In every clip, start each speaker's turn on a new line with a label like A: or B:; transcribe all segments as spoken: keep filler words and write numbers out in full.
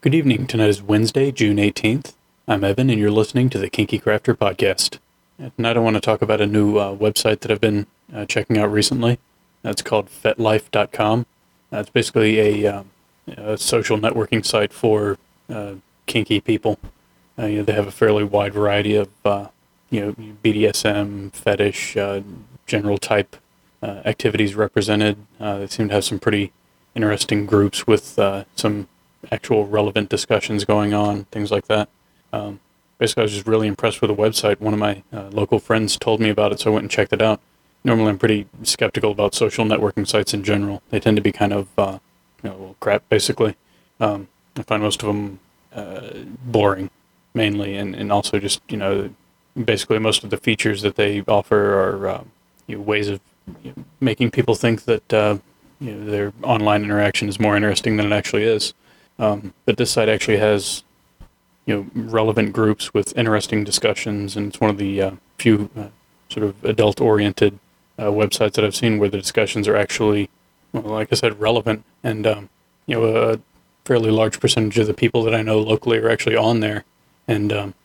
A: Good evening. Tonight is Wednesday, June eighteenth. I'm Evan, and you're listening to the Kinky Crafter Podcast. Tonight I want to talk about a new uh, website that I've been uh, checking out recently. It's called fetlife dot com. Uh, it's basically a, um, a social networking site for uh, kinky people. Uh, you know, they have a fairly wide variety of uh, you know B D S M, fetish, uh, general type uh, activities represented. Uh, they seem to have some pretty interesting groups with uh, some actual relevant discussions going on, things like that. Um, basically, I was just really impressed with the website. One of my uh, local friends told me about it, so I went and checked it out. Normally, I'm pretty skeptical about social networking sites in general. They tend to be kind of, uh, you know, well, crap, basically. Um, I find most of them uh, boring, mainly, and, and also just, you know, basically most of the features that they offer are uh, you know, ways of you know, making people think that uh, you know, their online interaction is more interesting than it actually is. Um, but this site actually has, you know, relevant groups with interesting discussions, and it's one of the uh, few uh, sort of adult-oriented uh, websites that I've seen where the discussions are actually, well, like I said, relevant. And um, you know, a fairly large percentage of the people that I know locally are actually on there, and um,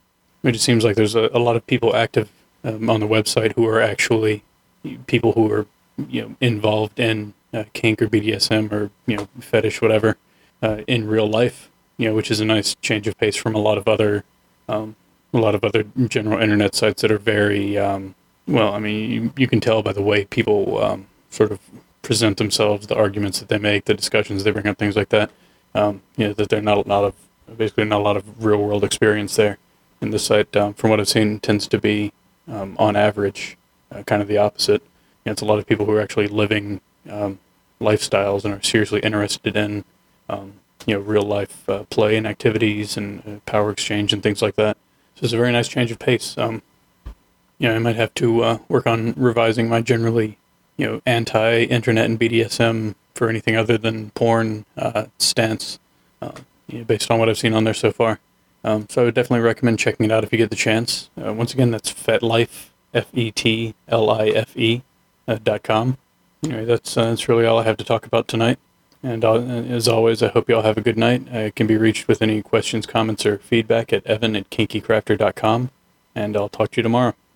A: it just seems like there's a, a lot of people active um, on the website who are actually people who are, you know, involved in uh, kink or B D S M or, you know, fetish, whatever. Uh, in real life, you know, which is a nice change of pace from a lot of other, um, a lot of other general internet sites that are very, um, well, I mean, you, you can tell by the way people um, sort of present themselves, the arguments that they make, the discussions they bring up, things like that. Um, you know, that they're not a lot of, basically not a lot of real world experience there. And this site, um, from what I've seen, tends to be, um, on average, uh, kind of the opposite. You know, it's a lot of people who are actually living um, lifestyles and are seriously interested in Um, you know, real life uh, play and activities and uh, power exchange and things like that. So it's a very nice change of pace. Um, you know, I might have to uh, work on revising my generally, you know, anti-internet and B D S M for anything other than porn uh, stance, uh, you know, based on what I've seen on there so far. Um, so I would definitely recommend checking it out if you get the chance. Uh, once again, that's FetLife, F E T L I F E, uh, dot com. Anyway, that's, uh, that's really all I have to talk about tonight. And uh, as always, I hope you all have a good night. I can be reached with any questions, comments, or feedback at evan at kinky crafter dot com. And I'll talk to you tomorrow.